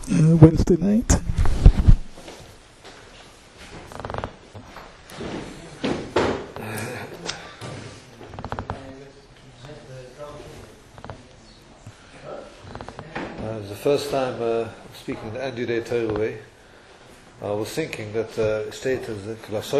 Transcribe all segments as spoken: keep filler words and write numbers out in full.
uh, Wednesday night. Uh, the first time uh, speaking the End Day Torah way, I was thinking that uh, state is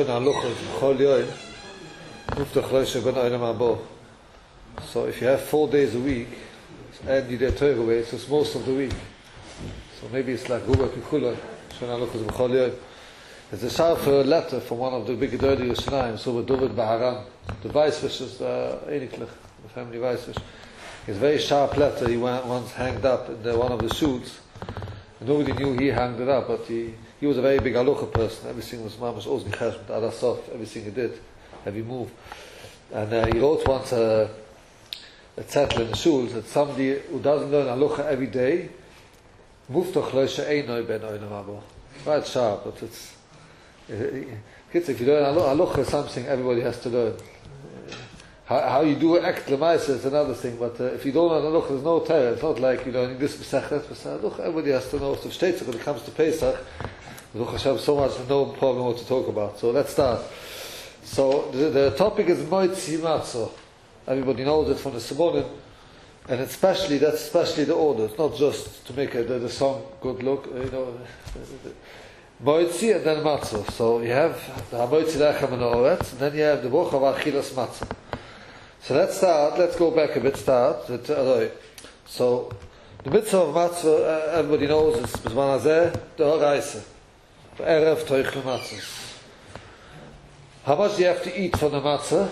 so if you have four days a week, End Day Torah way, so it's most of the week. So maybe it's like Ruba Kikula, there's a sharp letter from one of the big Gedolei Yerushalayim, so David Baharan, the vice fishes, uh, Einiklich, the family vice fish. It's a very sharp letter he once hanged up in the, one of the suits. Nobody knew he hanged it up, but he, he was a very big halacha person. Everything was mamash ozni cheshbon, adasot, everything he did, every move. And uh, he wrote once a, a zettel in the shuls that somebody who doesn't learn halacha every day, muftach lo she'einoi ben oinam abo. Right sharp, but it's kids. If you learn halacha, is something everybody has to learn. How, how you do act lemaisa is another thing, but uh, if you don't know halacha, there's no terror. It's not like you're learning this Masechet, Masechet. Everybody has to know. So states when it comes to Pesach, Baruch Hashem, so much, no problem what to talk about. So let's start. So the, the topic is Moitzi Matzah. Everybody knows it from the Simonim, and especially that's especially the order. It's not just to make a, the, the song good look, you know. Moitzi and then Matzah. So you have the Moitzi Lechem and Oretz, and then you have the Boch of Achilas Matzah. So let's start, let's go back a bit, start. With, uh, so, the mitzvah of matzah, uh, everybody knows, is B'zman hazeh, the horaisa. Erev toichel matzahs. How much do you have to eat from the matzah?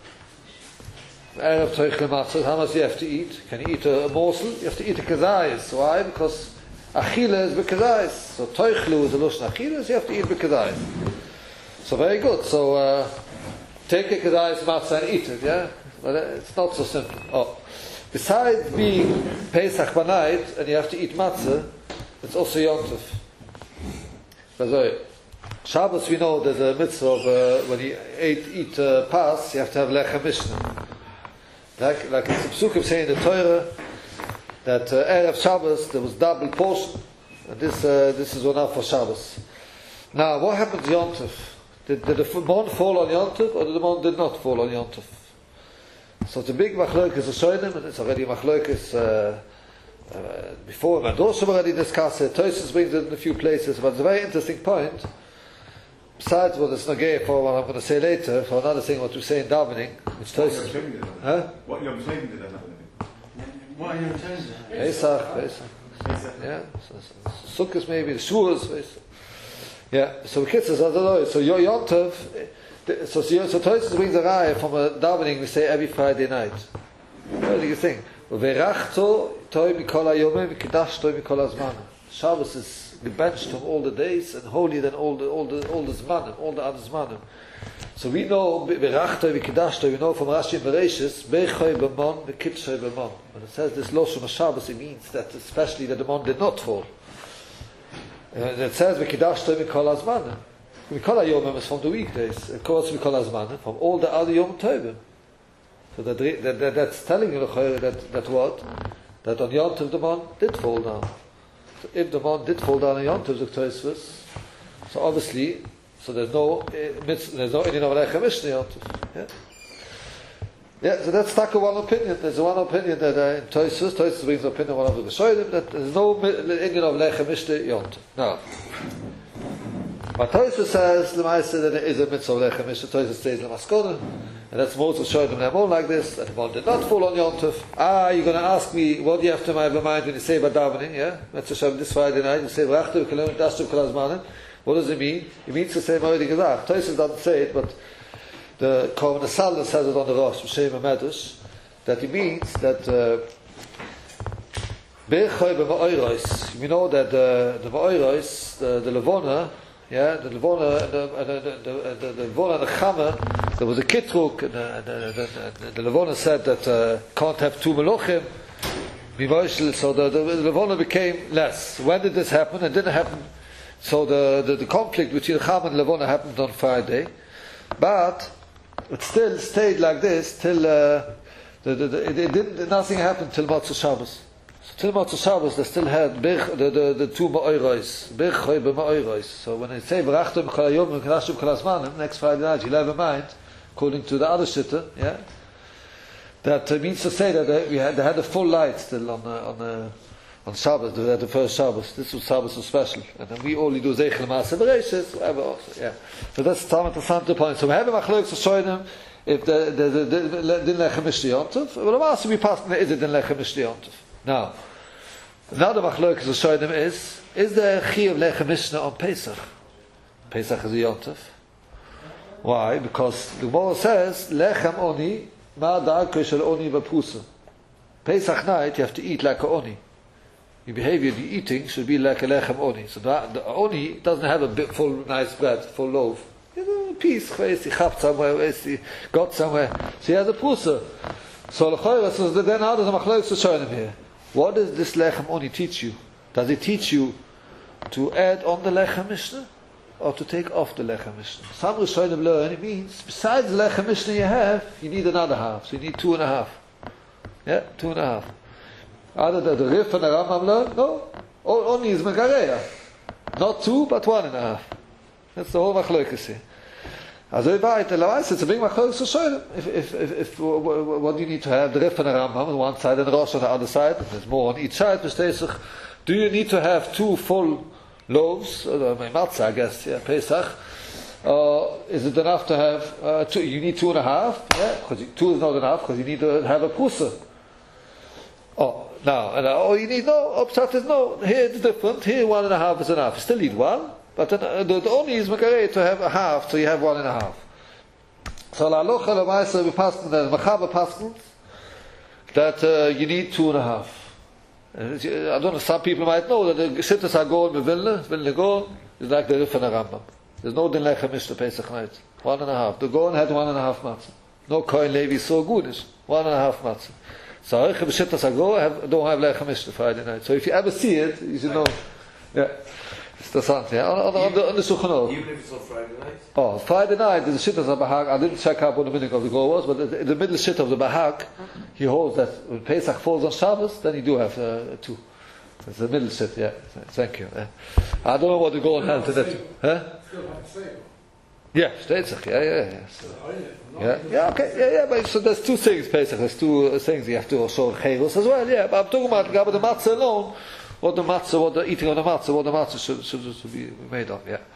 Erev toichel matzahs, how much do you have to eat? Can you eat a, a morsel? You have to eat a kezayis. Why? Because achila is b'kezayis. So toichlu is a lushon achila, so you have to eat b'kezayis. So very good. So, uh, take a kezayis matzah and eat it, yeah? But it's not so simple. Oh. Besides being Pesach Banait, and you have to eat matzah, it's also Yom Tov. Shabbos, we know there's a mitzvah of uh, when you eat, eat uh, pas, you have to have lechem mishnah. Like, like it's a psukim saying in the Torah that uh, Erev Shabbos there was double portion, and this uh, this is one out for Shabbos. Now, what happened to Yom Tov? Did, did the mon fall on Yom Tov, or did the mon did not fall on Yom Tov? So it's a big machlokes is a shoynim, and it's already machlokes uh, uh, before, and also already discussed it. Tosfos brings it in a few places, but it's a very interesting point. Besides what it's nageh for what I'm going to say later, for another thing what we say in davening, which Tosfos. Huh? What Yom Tov did that? What Yom Tov? Pesach, Pesach. Yeah, so, Sukkot maybe the Shuras. Yeah, so kitzes, I don't know. So Yom Tov. So, so, so Tosfos brings a raya from a davening we say every Friday night. What do you think? V'erachto toi mikol hayomim v'kidashto mikol hazmanim. Shabbos is gebenched from all the days and holy than all the all the all the zmanim, all the other zmanim. So we know v'erachto v'kidashto. We know from Rashi and Bereshis beichoy b'mon v'kitshoy b'mon. When it says this loshon of Shabbos, it means that especially that the mon did not fall. And it says v'kidashto mikol hazmanim. Mikol HaYomim is from the weekdays. Of course, Mikol HaZmanim from all the other Yom Tovim. So that, that, that that's telling you that that what that on Yom Tov the mon did fall down. So if the mon did fall down on Yom Tov, the Tosfos, so obviously, so there's no there's no any of Lechem Mishnah Yom Tov. Yeah. Yeah, so that's taka one opinion. There's one opinion that uh, in Tosfos, Tosfos brings an opinion one of the Shoydim that there's no Indian of Lechem Mishnah Yom Tov. Now. But Tosfos says, Lemaisa, that there is a mitzvah of Lechem Mishnah. Tosfos says Lemaskona, and that's Moses showed them all like this, that the one did not fall on Yom Tov. Ah, you're going to ask me, what do you have to have in mind when you say about davening, yeah? Let's just have this Friday night, you say, V'rachtu v'kalem dashtu v'kol hazmanim. What does it mean? It means to say Moedi Gezach. Tosfos doesn't say it, but the Kohen Asalda says it on the Rosh, Shem HaMedrash, that it means that Beichoy b'ma'oiros. You know that the the ma'oiros, the, the Levona, yeah, the Levona, the the the the, the Levona and the Chama, there was a kitruk, and the, the, the, the, the Levona said that uh, can't have two melochim. So the, the, the Levona became less. When did this happen? It didn't happen. So the, the, the conflict between Chama and Levona happened on Friday, but it still stayed like this till uh, the, the, the, it, it didn't. Nothing happened till Motzei Shabbos. So till Motzei Shabbos, they still had Birch, the, the, the two Ma'oros, Birch Choy B'Ma'oros. So when they say V'rachtem Kol Hayom V'Knashim Kol Hazmanim, next Friday night, you'll have in mind, according to the other Shitta, yeah, that uh, means to say that they, we had, they had a full light still on uh, on uh, on Shabbos. They had the first Shabbos. This was Shabbos was special, and then we only do Zeichel Maaseh Bereishis, whatever. Also, yeah. So that's the interesting point. So we have a machlokes to show them if the the the the din lechem mishli yontif. Well, the master we passed is it din lechem mishli yontif. Now, another machlokes to show them is is there a chi of lechem mishna on Pesach? Pesach is a yontif. Why? Because the Gemara says lechem oni. Ma da'akre shel oni v'pusa. Pesach night, you have to eat like a oni. Your behavior, the eating, should be like a lechem oni. So the, the oni doesn't have a big, full, nice bread, full loaf. You know, a piece, where's the chap somewhere, where's the got somewhere. So he has a pusa. So l'choyra, so then how does the machlokes to show him here? What does this lechem oni teach you? Does it teach you to add on the lechem mishnah? Or to take off the lechem mishnah. Some Rishonim learn it means besides the lechem mishnah you have, you need another half. So you need two and a half. Yeah, two and a half. Other than the Rif and the Rambam learn, no, only is Megareya. Not two, but one and a half. That's the whole machlokes here. As I write, it's a big machlokes to show them. If, if, if, if, what do you need to have? The Rif and the Rambam on one side and the Rosh on the other side. There's more on each side. Do you need to have two full loaves, uh, matzah, I guess, yeah, Pesach, uh, is it enough to have uh, two? You need two and a half, yeah, because two is not enough, because you need to have a pusa. Oh, now, and uh, oh, you need no, upshot is no, here it's different, here one and a half is enough, you still need one, but then, uh, the, the only is makareh to have a half, so you have one and a half. So, la alocha la ma'aseh, we pass the Machaba paskins, that uh, you need two and a half. I don't know, some people might know that the Sittas are going with Vilna, Vilna Gaon, is like the Rif and the Rambam. There's no din lechem mishnah Pesach night. One and a half. The Gaon had one and a half matzah. No Kohen Levi so good is one and a half matzah. So the Sittas are going, don't have lechem mishnah Friday night. So if you ever see it, you should know. Yeah. It's the something. Yeah. On, on, on the, on the Shulchan Aruch. Even if it's on Friday night? Oh, Friday night, the Shittas of Bahag, I didn't check out what the meaning of the Gaon was, but in the middle Shitt of the Bahag, he holds that when Pesach falls on Shabbos, then you do have uh, two. It's the middle Shitt, yeah. Thank you. Yeah. I don't know what the Gaon held to that. Huh? Yeah, Pesach, yeah, yeah, yeah. So, yeah, yeah, okay, yeah, yeah, but so there's two things, Pesach, there's two uh, things you have to also Chayros as well, yeah, but I'm talking about, about the matzah alone, what the matzah, what the eating of the matzah, what the matzah should, should, should be made of, yeah.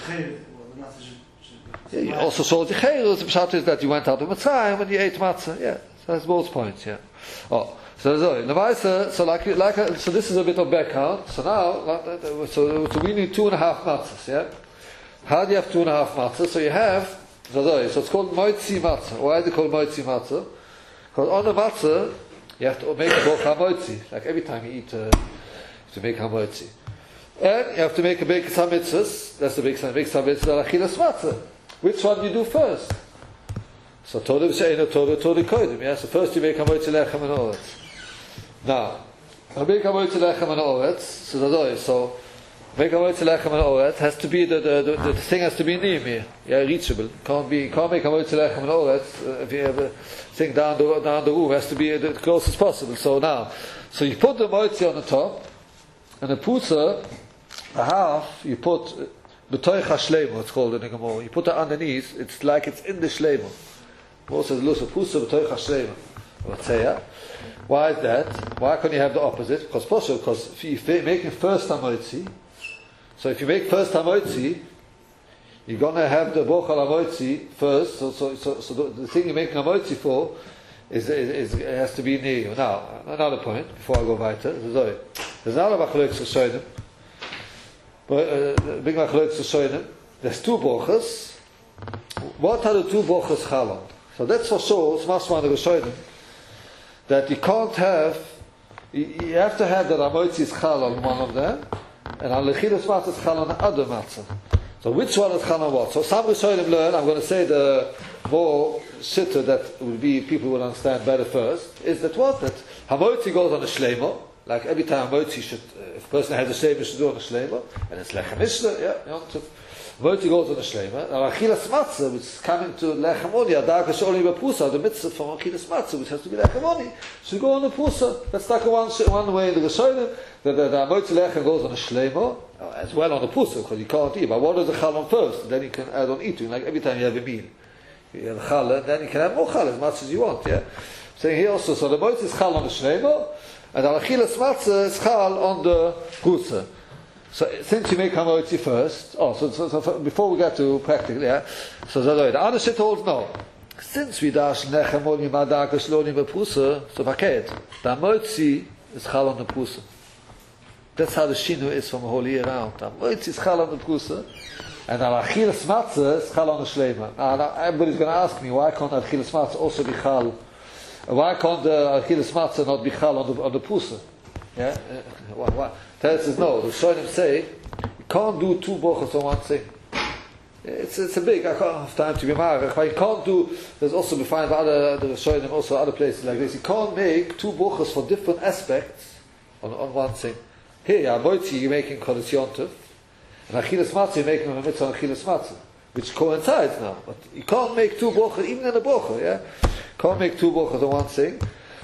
Yeah, you also saw the Chayros, the pshat is that you went out of Mitzrayim and you ate matzah, yeah, so that's both points, yeah. Oh, so, so, so like, like, so this is a bit of background, so now, so, so we need two and a half matzahs, yeah. How do you have two and a half matzah? So you have, so it's called moitzi matzah. Why is it called moitzi matzah? Because on the matzah, you have to make a bocha moitzi. Like every time you eat, uh, you have to make a moitzi. And you have to make a big mitzvahs. That's the big big mitzvah, achilas matzah. Which one do you do first? So Torah v'she'enu Torah, Torah kodim. Yeah. So first you make a moitzi lechem and oretz. Now, you make a moitzi lechem and oretz. So so. Make a moitzi lechem and oretz has to be the the, the the thing has to be near me, yeah, reachable. Can't be can't make a moitzi lechem and oretz uh, if you have a thing down the down the room. Has to be the closest possible. So now, so you put the moitzi on the top, and the pusa, a half you put b'toich hashleimo. It's called in the Gemara. You put it underneath. It's like it's in the shleimo. Most says lusa pusa b'toich hashleimo. Let's say yeah. Why is that? Why can't you have the opposite? Because possible. Because if you make it first moitzi. So if you make first hamotzi, you're going to have the bochal hamotzi first. So, so, so, so the, the thing you're making hamotzi for is, is, is it has to be near you. Now, another point before I go weiter. There's another machlokes to show them. Big machlokes to show them. There's two bochas. What are the two bochas chalon? So that's for sure. It's masman to show them that you can't have. You, you have to have the hamotzi is chalon one of them. And on lechilas matzah is chal on the other matzah. So which one is chal on what? So some Rishonim learn, I'm going to say the more shitta that will be, people will understand better first, is that what? That hamotzi goes on the shleimo, Like every time Moitzi should, uh, if a person has a Shema, should do on a Shlema, and it's Lechem Mishnah, yeah, you know, Moitzi goes on a Shlema. Now, Achilas Matzah, which is coming to Lechem Oni, Adaka Sholi Bapusa, the mitzvah from Achilas Matzah, which has to be Lechem Oni, should go on a Pusa. That's like one, one way in the Rishonim, that the, the Moitzi Lechem goes on a Shlema, as well on a Pusa, because you can't eat. But what is the Chalon first? Then you can add on eating, like every time you have a meal. You have a Challah, then you can have more Challah, as much as you want, yeah? Saying here also, so the Moitzi is Chal on the Shlema, and the Achilas Matzah is Chal on the Pusa. So since you make Hamoitzi first, oh, so, so, so before we get to practical, yeah, so the other shit holds no. Since we dash Lechem Oni Madaka Shloni Bepusa, so Vaket, the Hamoitzi is Chal on the Pusa. That's how the Shinu is from the whole year round. The Hamoitzi is Chal on the Pusa, and the Achilas Matzah is Chal on the Shlema. Now, everybody's going to ask me, why can't Achilas Matzah also be Chal? Why can't the Achilas Matzah not be Chal on the, on the Pusa? Yeah? Why? why? Tell us no. The Shonim say, you can't do two brochos on one thing. It's, it's a big, I can't have time to be married. But you can't do, there's also, we find other, the Shonim, also other places like this, you can't make two brochos for different aspects on, on one thing. Here, Moitzi, you're making Kodesh Yontov, and Achilas Matzah, you're making a mitzvah on Achilas Matzah, which coincides now. But you can't make two brochos, even in a brocha, yeah? Can't make two brochos on one thing.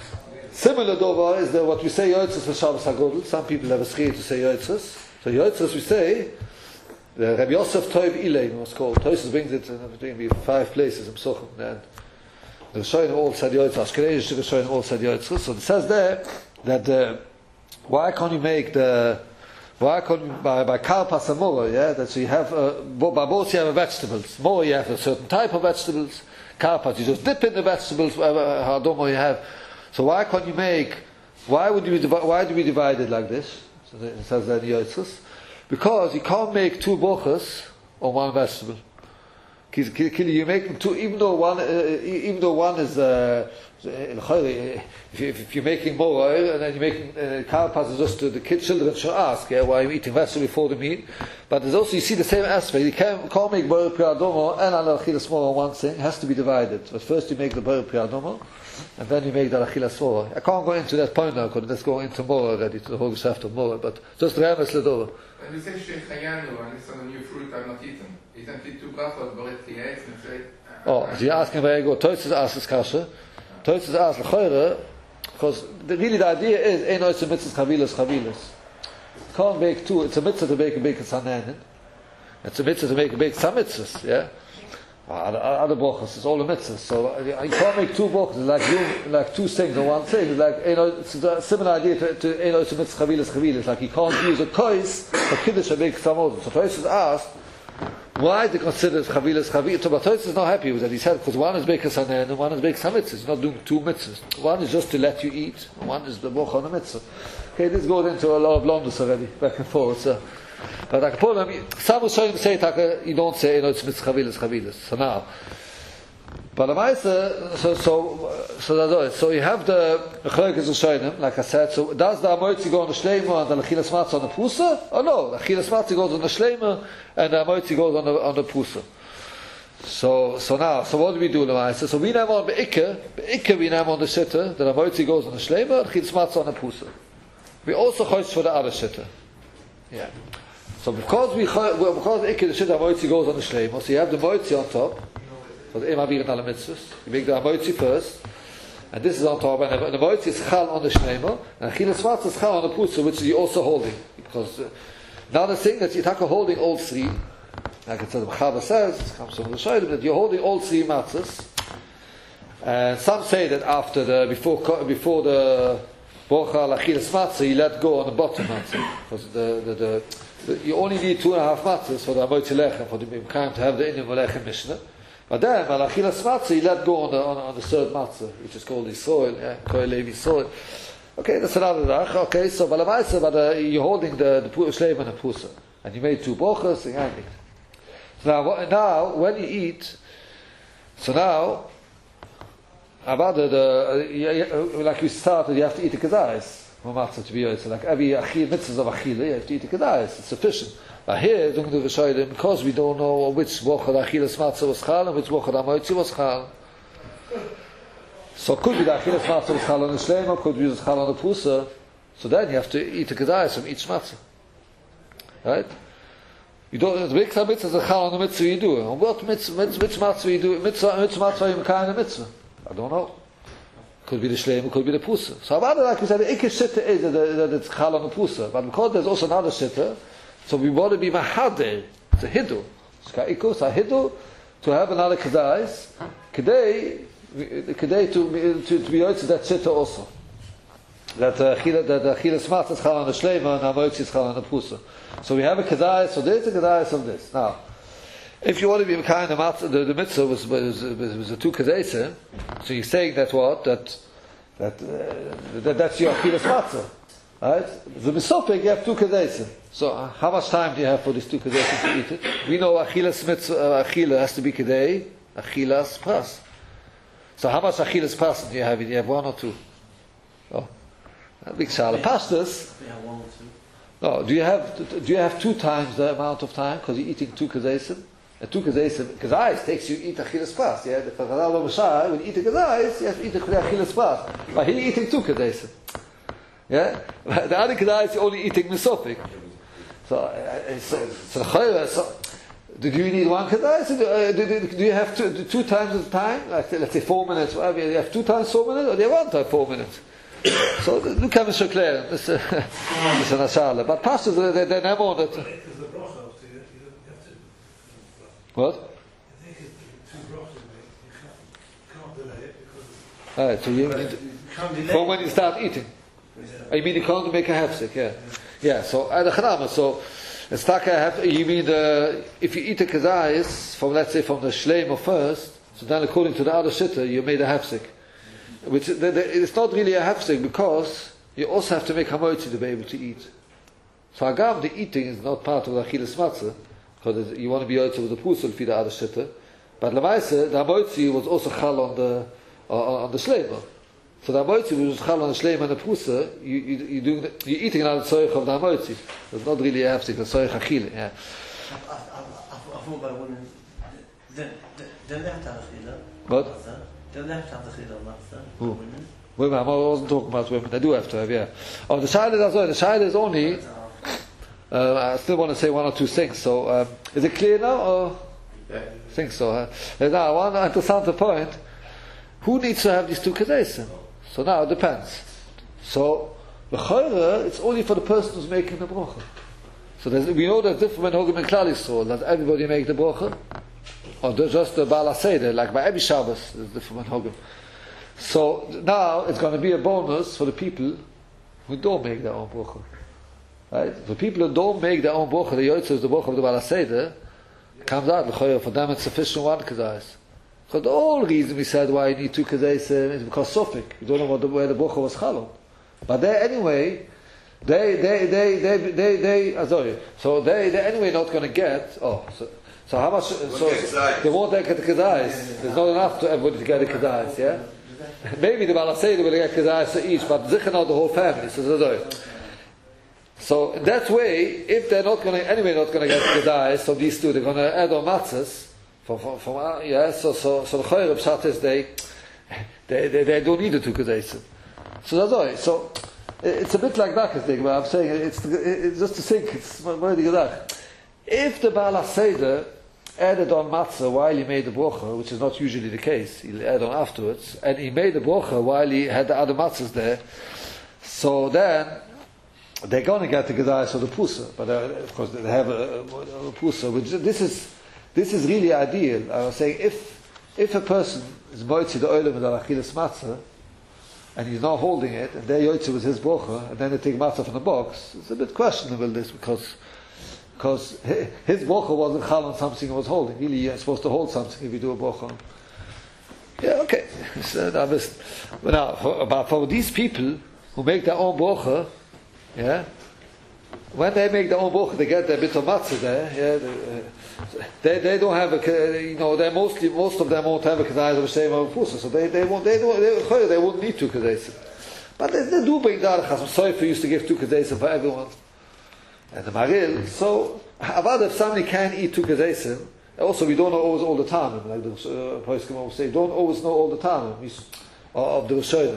Similar dover is the, what we say Yotzes for Shabbos HaGodel. Some people have a scheme to say Yotzes. So Yotzes we say, the Rabbi Yosef Toiv Ilein was called. Toises brings it in between five places in Psuchim. And the Rishonim all said Yotzes. Ashkenazish Rishonim all said Yotzes. So it says there that uh, why can't you make the why can't you, by by Karpas and Mora, yeah, that so you have uh, by both you have vegetables. Mora you have a certain type of vegetables. Karpas you just dip in the vegetables, whatever how domo you have. So why can't you make? Why would you? Why do we divide it like this? So it says that in Yotzes, because you can't make two brochos on one vegetable. You make two, even though one, uh, even though one is. Uh, if, you, if you're making more oil and then you're making uh, karpas, just to the kids, children should ask, yeah, why are you eating vegetable before the meat? But there's also you see the same aspect. You can't, can't make bar priadomo and al achilas mora on one thing. It has to be divided. But first you make the bar priadomo, and then you make the achilas mora. I can't go into that point now because let's go into more already to the whole shaft of more. But just remes ledova. When you say shechayanu and it's on a new fruit I've not eaten, isn't it two brachot boret chiyetz and say? Oh, so you're asking where I go. Toitzes asks kasha. Toitzes asks l'choyre, because the, really the idea is ein oitz mitzvahs chavilas chavilas. Can't make two. It's a mitzvah to make a big sananin. It's a mitzvah to make a big some mitzvahs. Yeah. Other, other brachos, it's all the mitzvahs. So uh, you can't make two brachos. It's like you, like two things in one thing. It's like it's a similar idea to, to ein oitz mitzvahs chavilas chavilas. Like you can't use a kois for kiddush and make samot. So Toitzes asked, why they consider chavilas chavilas? So Toitzes is not happy with that. He said because one is big sanan and one is big some mitzvahs. You're not doing two mitzvahs. One is just to let you eat. One is the bracha on the mitzvah. Okay, this goes into a lot of blunders already, back and forth. So. But I can pull them. Some will say you don't say, you know, it's mitzvah chavilas chavilas. So now, but the Maisa, so so so so you have the Chaykas Rishonim, like I said. So does the Amoitzi go on the Shleima and the Achilas Matzah on the Pusa? Or no, the Achilas Matzah goes on the Shleima and the Amoitzi goes on the on the Pusa. So so now, so what do we do, the Maisa? So we name on Be'ikah, Be'ikah we name on the Shitta, the Amoitzi goes on the Shleima, and Achilas Matzah on the Pusa. We also choice for the other Shitta. Yeah. So because we because the Ikka the Shit Amoitzi goes on the Shleima, so you have the Moitzi on top. So the Ema Bir and Ala Mitzvahs. You make the Amoitzi first, and this is on top, and the, the Moitzi is Chal on the Shleima, and Achilas Matzah is Chal on the Pusa, which you're also holding. Because uh, now the thing that you're holding all three, like it says, the Chava says, it comes from the Shodim, that you're holding all three matzahs. And some say that after the, before, before the Bocha Achilas Matzah, you let go on the bottom matzah. Because the, the, the you only need two and a half matzahs for the Amoitzi Lechem, for the Mimkaim to have the Inyan Lechem Mishnah. But then, Al Achilas Matzah, you let go on the, on, on the third matzah, which is called the soil, yeah, Koy Levi soil. Okay, that's another dach. Okay, so Balamaisa, but uh, you're holding the the Shleim and the Pusa, and you made two brochas, and you so now, now, when you eat, so now, about the, the uh, like we started, you have to eat the kedais. To be honest, like every achil mitzvahs of achila, you have to eat the kedais. It's sufficient. But here, because we don't know which bochad achilas matzah was chal and which bochad amoitzi was chal. So could be the achilas matzah was chal on the shleima, could be the chal on the pusa. So then you have to eat the kedais from each matzah. Right? You don't, the big mitzvah is a chal on the mitzvah you do. And what mitzvah, which mitzvah you do, mitzvah, which mitzvah you kind of mitzvah? I don't know. Could be the shleim, it could be the pusa. So about it, like we said, the ikkish sitter is that, that it's chal on the pusa. But because there's also another sitter, so we want to be mahader. It's a hidu. It's a hidu to have another kedais. Kedai, kedai to, to, to be out to that sitter also. That achila, that achila smat is chal on the shleima and amoitzi is chal on the pusa. So we have a kedais of this, a kedais of this. Now, if you want to be kind of the, the mitzvah was was, was, was a two kedais, so you're saying that what that that, uh, that that's your achilas matzah, right? The misopik you have two kedais. So uh, how much time do you have for these two kedais to eat it? We know achilas mitzvah uh, achila has to be kedai, achilas pras. So how much achilas pras do you have? Do you have one or two? Oh, a big shala pastas. Yeah, one or two. No, do you have do you have two times the amount of time because you're eating two kedaisim? And two kedaisim, kedais takes you eat achilas pas. Yeah, the Chazal Mashar when you eat a kedais, you have to eat a achilas pas. But here you're eating two kedaisim. Yeah, the other kedais you're only eating misopik. So, uh, so, so, so, do you need one kedais? Do, uh, do, do, do you have two, two times the time? Like let's say four minutes. Whatever. You have two times four minutes, or do you have one time four minutes? So look how it's so clear. This is an ashala. But pastors, they, they never on it. What? Alright, so you need to, from when you start eating. Oh, you mean you can't make a hefsek, yeah. Yeah, so at the chanama, so it's taka you mean the, if you eat a kedais from, let's say, from the shleima first, so then according to the other shitta, you made a hefsek. Which the, the, it's not really a hefsek because you also have to make hamotzi to be able to eat. So agam, the eating is not part of the achilas matzah because you want to be yotze with the pusul for the other shitta. But lemaise, the hamotzi was also chal on the uh, on the shleima. So the hamotzi was chal on the shleima and the pusa. You you you doing the, you're eating another tzorich of the hamotzi. It's not really a hefsek. The tzorich achile. Yeah. What? They don't have to have the chidal matzah. Who? Women. I wasn't talking about women. They do have to have, yeah. Oh, the shaila is also, the shaila is only, uh, I still want to say one or two things. So, um, is it clear now? Or? Yeah. I think so. Huh? Now, I want to sound the point. Who needs to have these two kedaisim? So now it depends. So, the chayra, it's only for the person who's making the bracha. So we know that different when Hogim and Klal Yisrael, that everybody make the bracha. Or just the Baal HaSeder, like by every Shabbos, is different Hogim. So now it's going to be a bonus for the people who don't make their own bracha. Right? The people who don't make their own bracha, the Yotzei is the bracha of the Baal HaSeder, comes out, for them it's sufficient one kedais. So the whole reason we said why you need two kedais is because Sofik. You don't know what the, where the bracha was chalon. But they anyway, they, they, they, they, they, they, uh, sorry, so they, they anyway not going to get, oh, so, So how much? So they won't get the kedais. There's not enough to everybody to get the kedais. Yeah, maybe the Baal HaSeder will get kedais to each, but zichar not the whole family. So, so in that way, if they're not going to anyway not going to get kedais, so these two they're going to add on matzahs from from, from uh, yeah. So so so the chayre pshat is they they, they they don't need the two kedais. So that's all. So it's a bit like that, I think. But I'm saying it's, it's just to think. It's very good. If the Baal HaSeder added on matzah while he made the bracha, which is not usually the case, he'll add on afterwards, and he made the bracha while he had the other matzahs there, so then they're going to get the gedais of the pusa, but uh, of course they have a, a, a pusa. Which this is this is really ideal. I was saying if if a person is moitzi the oilam with al achilas matzah and he's not holding it, and they're yotzi with his bracha, and then they take matzah from the box, it's a bit questionable this because. Because his bracha wasn't chal on something he was holding. Really, you're supposed to hold something if you do a bracha. Yeah, okay. So now, but now for, about for these people who make their own bracha, yeah, when they make their own bracha, they get their bit of matzah there. Yeah, they they don't have a, you know, they mostly most of them won't have a kedai of the same of pusa, so they they won't they don't they, they wouldn't need two kedais. But they, they do bring down chasam. Soifer used to give two kedais for everyone. And the Maril, so, Avad, if somebody can eat two kedaisim, also we don't know always all the time, like the Poskim uh, always say, don't always know all the time of the Rishonim.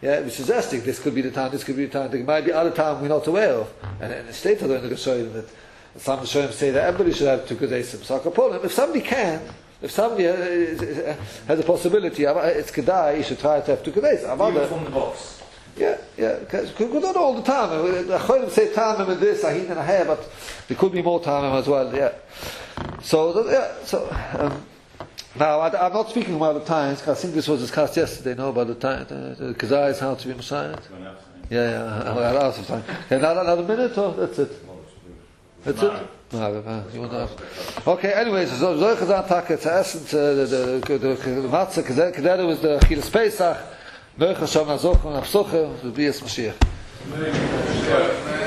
Yeah, we're suggesting this could be the time, this could be the time. There might be other time we're not aware of. And in the state of the Rishonim that some Rishonim say that everybody should have two Kedesim. So Akapolim, if somebody can, if somebody uh, has a possibility, it's Kedai, you should try to have two Kedesim. Even from the box. Yeah, yeah, because we not all the time. The Cholim say Tamim with this, Ahin and Aheh, but there could be more Tamim as well, yeah. So, yeah, so, um, now, I, I'm not speaking about the times, because I think this was discussed yesterday, no, about the time, the, the Kazai is how to be Messiah. Yeah, yeah, I had lots of time. Okay, another, another minute, or that's it? That's it? No, no, you want to have. Okay, anyways, so Zoy Chazan Taka, it's Essen, the Matzah, Kedera was the Chilas Pesach, Neuch Hashem Nazoch, and Absuche, the Bias Mashiach.